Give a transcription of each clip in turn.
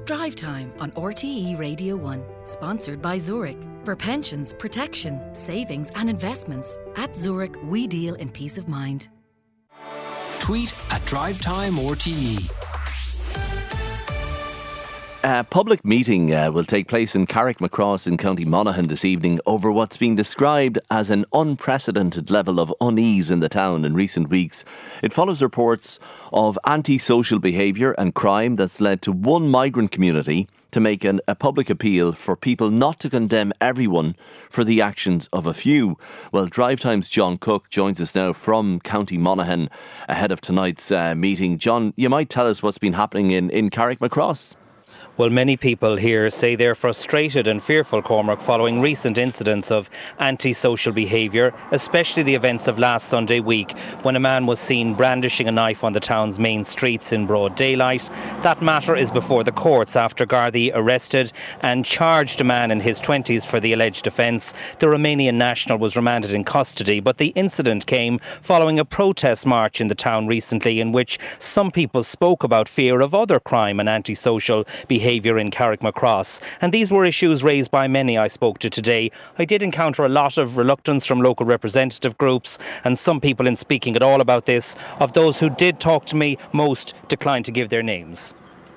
Drive Time on RTE Radio 1, sponsored by Zurich. For pensions, protection, savings and investments, at Zurich we deal in peace of mind. Tweet at Drive Time RTE. A public meeting will take place in Carrickmacross in County Monaghan this evening over what's being described as an unprecedented level of unease in the town in recent weeks. It follows reports of antisocial behaviour and crime that's led to one migrant community to make a public appeal for people not to condemn everyone for the actions of a few. Well, Drive Time's John Cook joins us now from County Monaghan ahead of tonight's meeting. John, you might tell us what's been happening in Carrickmacross. Well, many people here say they're frustrated and fearful, Cormac, following recent incidents of antisocial behaviour, especially the events of last Sunday week when a man was seen brandishing a knife on the town's main streets in broad daylight. That matter is before the courts after Gardaí arrested and charged a man in his 20s for the alleged offence. The Romanian national was remanded in custody, but the incident came following a protest march in the town recently in which some people spoke about fear of other crime and antisocial behaviour in Carrickmacross. And these were issues raised by many I spoke to today. I did encounter a lot of reluctance from local representative groups and some people in speaking at all about this. Of those who did talk to me, most declined to give their names.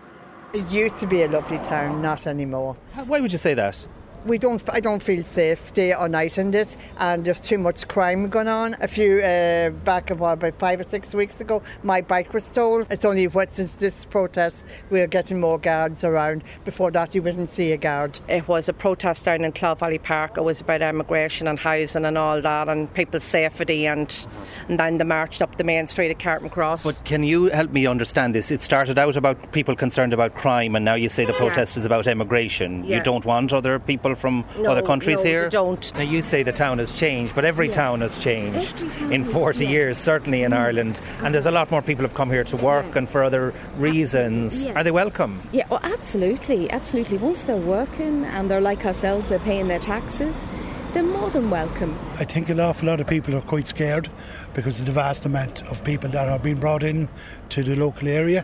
It used to be a lovely town, not anymore. Why would you say that? I don't feel safe day or night in this, and there's too much crime going on. A few back about 5 or 6 weeks ago, my bike was stolen. It's only since this protest we're getting more guards around. Before that you wouldn't see a guard. It was a protest down in Clough Valley Park. It was about immigration and housing and all that and people's safety, and then they marched up the main street at Carrickmacross. But can you help me understand this? It started out about people concerned about crime, and now you say the protest is about immigration. You don't want other people from other countries here? No, don't. Now you say the town has changed, but every town has changed in 40 years, certainly in Ireland. And there's a lot more people have come here to work and for other reasons. Are they welcome? Yeah, well, absolutely. Once they're working and they're like ourselves, they're paying their taxes, they're more than welcome. I think an awful lot of people are quite scared because of the vast amount of people that are being brought in to the local area.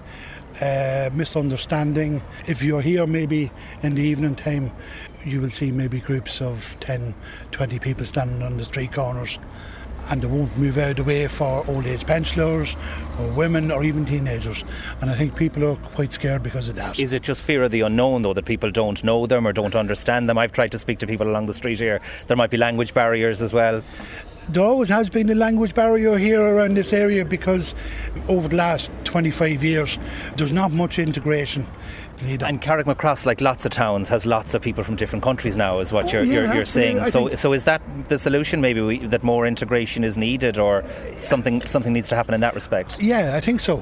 Misunderstanding. If you're here maybe in the evening time, you will see maybe groups of 10, 20 people standing on the street corners, and they won't move out of the way for old age pensioners or women or even teenagers. And I think people are quite scared because of that. Is it just fear of the unknown, though, that people don't know them or don't understand them? I've tried to speak to people along the street here. There might be language barriers as well. There always has been a language barrier here around this area because over the last 25 years there's not much integration. And Carrickmacross, like lots of towns, has lots of people from different countries now, is what you're saying. So is that the solution, maybe, that more integration is needed, or something needs to happen in that respect? Yeah, I think so.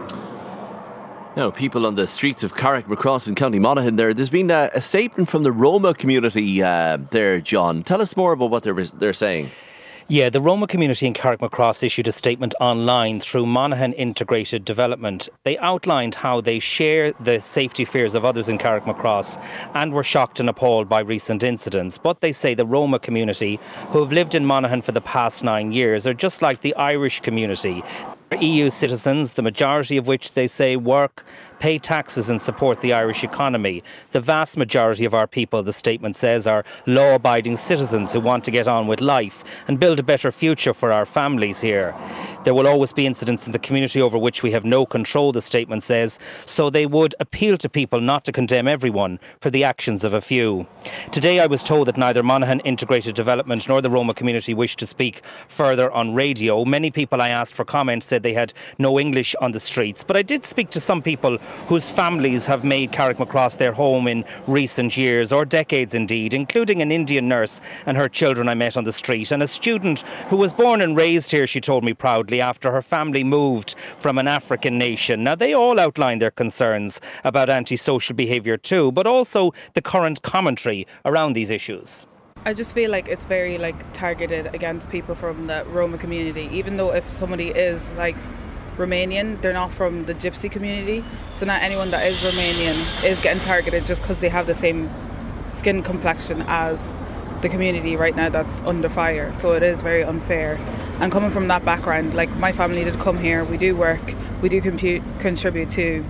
Now, people on the streets of Carrickmacross in County Monaghan there's been a statement from the Roma community there, John. Tell us more about what they're saying. Yeah, the Roma community in Carrickmacross issued a statement online through Monaghan Integrated Development. They outlined how they share the safety fears of others in Carrickmacross and were shocked and appalled by recent incidents. But they say the Roma community, who have lived in Monaghan for the past 9 years, are just like the Irish community. They're EU citizens, the majority of which they say work, pay taxes and support the Irish economy. The vast majority of our people, the statement says, are law-abiding citizens who want to get on with life and build a better future for our families here. There will always be incidents in the community over which we have no control, the statement says, so they would appeal to people not to condemn everyone for the actions of a few. Today I was told that neither Monaghan Integrated Development nor the Roma community wished to speak further on radio. Many people I asked for comment said they had no English on the streets, but I did speak to some people whose families have made Carrickmacross their home in recent years, or decades indeed, including an Indian nurse and her children I met on the street, and a student who was born and raised here, she told me proudly, after her family moved from an African nation. Now, they all outlined their concerns about antisocial behaviour too, but also the current commentary around these issues. I just feel like it's very targeted against people from the Roma community, even though if somebody is Romanian, they're not from the Gypsy community, so not anyone that is Romanian is getting targeted just because they have the same skin complexion as the community right now that's under fire. So it is very unfair. And coming from that background, my family did come here, we do work, we do contribute to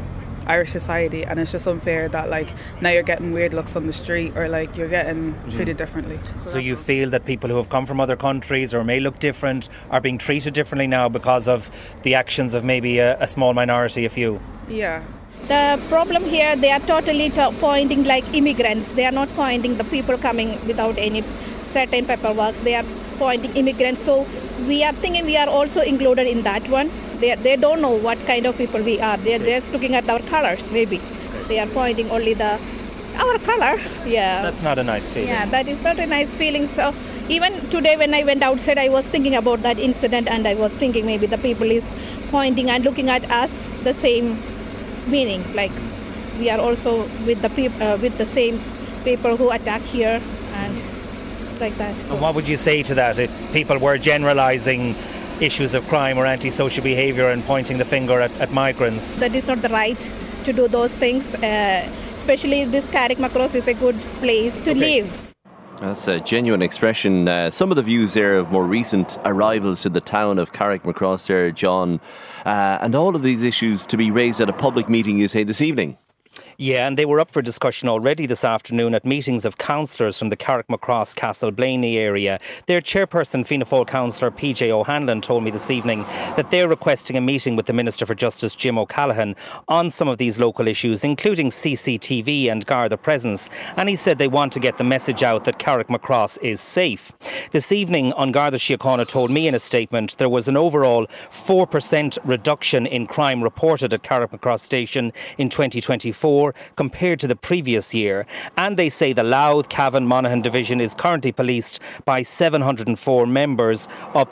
Irish society, and it's just unfair that like now you're getting weird looks on the street, or like you're getting treated differently. So you feel that people who have come from other countries or may look different are being treated differently now because of the actions of maybe a small minority, a few? Yeah. The problem here, they are totally pointing like immigrants. They are not pointing the people coming without any certain paperwork. They are pointing immigrants. So we are thinking we are also included in that one. They don't know what kind of people we are. They're just looking at our colors, maybe. They are pointing only our color. Yeah. That's not a nice feeling. Yeah, that is not a nice feeling. So even today when I went outside, I was thinking about that incident, and I was thinking maybe the people is pointing and looking at us the same meaning, like we are also with the same people who attack here and like that. So. And what would you say to that if people were generalising issues of crime or antisocial behaviour and pointing the finger at migrants? That is not the right to do those things, especially this Carrickmacross is a good place to live. That's a genuine expression. Some of the views there of more recent arrivals to the town of Carrickmacross there, John, and all of these issues to be raised at a public meeting, you say, this evening. Yeah, and they were up for discussion already this afternoon at meetings of councillors from the Carrickmacross, Castleblaney area. Their chairperson, Fianna Fáil councillor PJ O'Hanlon, told me this evening that they're requesting a meeting with the Minister for Justice, Jim O'Callaghan, on some of these local issues, including CCTV and Garda presence. And he said they want to get the message out that Carrickmacross is safe. This evening, on Garda Síochána told me in a statement there was an overall 4% reduction in crime reported at Carrickmacross station in 2024 compared to the previous year. And they say the Louth, Cavan, Monaghan division is currently policed by 704 members, up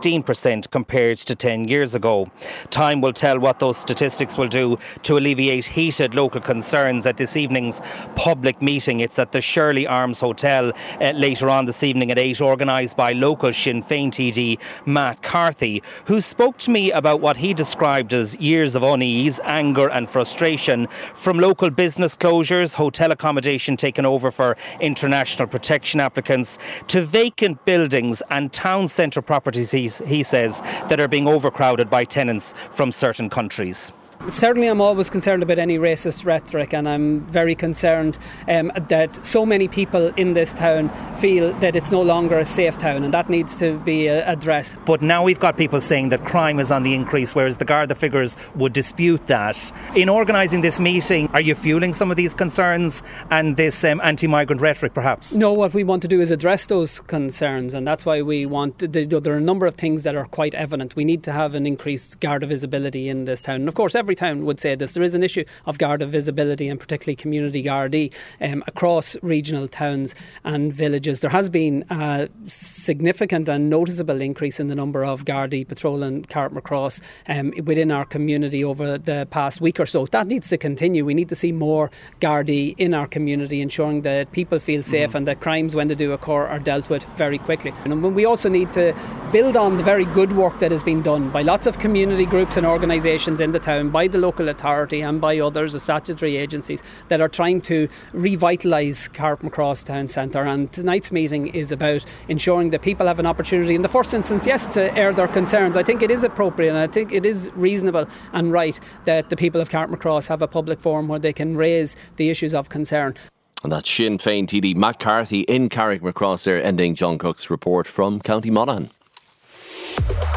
16% compared to 10 years ago. Time will tell what those statistics will do to alleviate heated local concerns at this evening's public meeting. It's at the Shirley Arms Hotel later on this evening at 8, organised by local Sinn Féin TD Matt Carthy, who spoke to me about what he described as years of unease, anger and frustration from local business closures, hotel accommodation taken over for international protection applicants, to vacant buildings and town centre properties, he says, that are being overcrowded by tenants from certain countries. Certainly I'm always concerned about any racist rhetoric, and I'm very concerned that so many people in this town feel that it's no longer a safe town, and that needs to be addressed. But now we've got people saying that crime is on the increase, whereas the Garda figures would dispute that. In organising this meeting, are you fueling some of these concerns and this anti-migrant rhetoric perhaps? No, what we want to do is address those concerns, and that's why we want, there are a number of things that are quite evident. We need to have an increased Garda visibility in this town. And of course, every town would say this. There is an issue of Garda visibility, and particularly community Gardaí across regional towns and villages. There has been a significant and noticeable increase in the number of Gardaí patrolling Carrickmacross within our community over the past week or so. That needs to continue. We need to see more Gardaí in our community, ensuring that people feel safe and that crimes, when they do occur, are dealt with very quickly. And we also need to build on the very good work that has been done by lots of community groups and organisations in the town, by the local authority and by others, the statutory agencies, that are trying to revitalise Carrickmacross town centre. And tonight's meeting is about ensuring that people have an opportunity, in the first instance, yes, to air their concerns. I think it is appropriate and I think it is reasonable and right that the people of Carrickmacross have a public forum where they can raise the issues of concern. And that's Sinn Féin TD Matt Carthy in Carrickmacross there, ending John Cook's report from County Monaghan.